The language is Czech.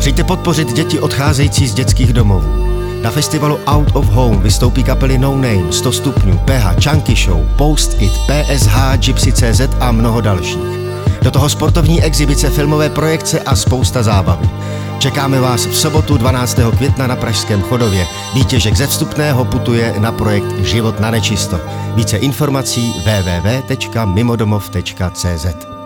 Přijďte podpořit děti odcházející z dětských domovů. Na festivalu Out of Home vystoupí kapely No Name, 100 stupňů, Peha, Chunky Show, Post It, PSH, Gypsy.cz a mnoho dalších. Do toho sportovní exibice, filmové projekce a spousta zábavy. Čekáme vás v sobotu 12. května na Pražském Chodově. Výtěžek ze vstupného putuje na projekt Život na nečisto. Více informací www.mimodomov.cz.